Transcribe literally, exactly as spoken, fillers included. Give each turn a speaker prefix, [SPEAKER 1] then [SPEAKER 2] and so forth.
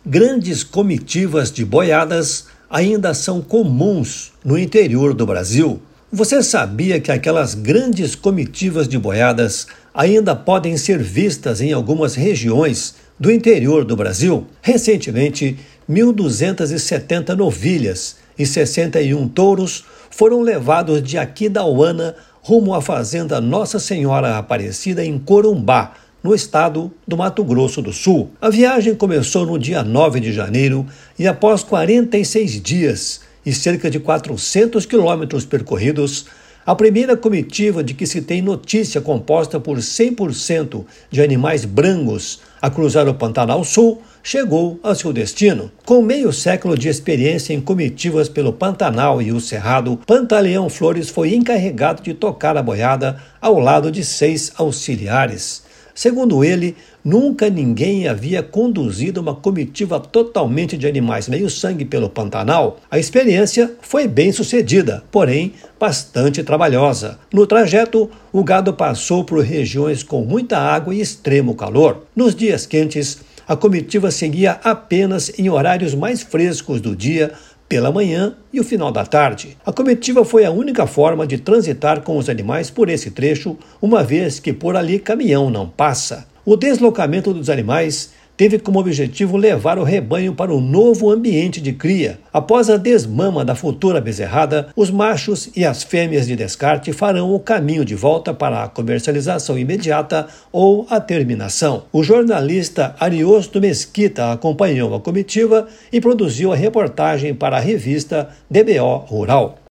[SPEAKER 1] Grandes comitivas de boiadas ainda são comuns no interior do Brasil. Você sabia que aquelas grandes comitivas de boiadas ainda podem ser vistas em algumas regiões do interior do Brasil? Recentemente, mil duzentas e setenta novilhas e sessenta e um touros foram levados de Aquidauana rumo à fazenda Nossa Senhora Aparecida em Corumbá, no estado do Mato Grosso do Sul. A viagem começou no dia nove de janeiro e após quarenta e seis dias e cerca de quatrocentos quilômetros percorridos, a primeira comitiva de que se tem notícia, composta por cem por cento de animais brancos a cruzar o Pantanal Sul, chegou ao seu destino. Com meio século de experiência em comitivas pelo Pantanal e o Cerrado, Pantaleão Flores foi encarregado de tocar a boiada ao lado de seis auxiliares. Segundo ele, nunca ninguém havia conduzido uma comitiva totalmente de animais meio-sangue pelo Pantanal. A experiência foi bem sucedida, porém bastante trabalhosa. No trajeto, o gado passou por regiões com muita água e extremo calor. Nos dias quentes, a comitiva seguia apenas em horários mais frescos do dia, pela manhã e o final da tarde. A comitiva foi a única forma de transitar com os animais por esse trecho, uma vez que por ali caminhão não passa. O deslocamento dos animais teve como objetivo levar o rebanho para um novo ambiente de cria. Após a desmama da futura bezerrada, os machos e as fêmeas de descarte farão o caminho de volta para a comercialização imediata ou a terminação. O jornalista Ariosto Mesquita acompanhou a comitiva e produziu a reportagem para a revista D B O Rural.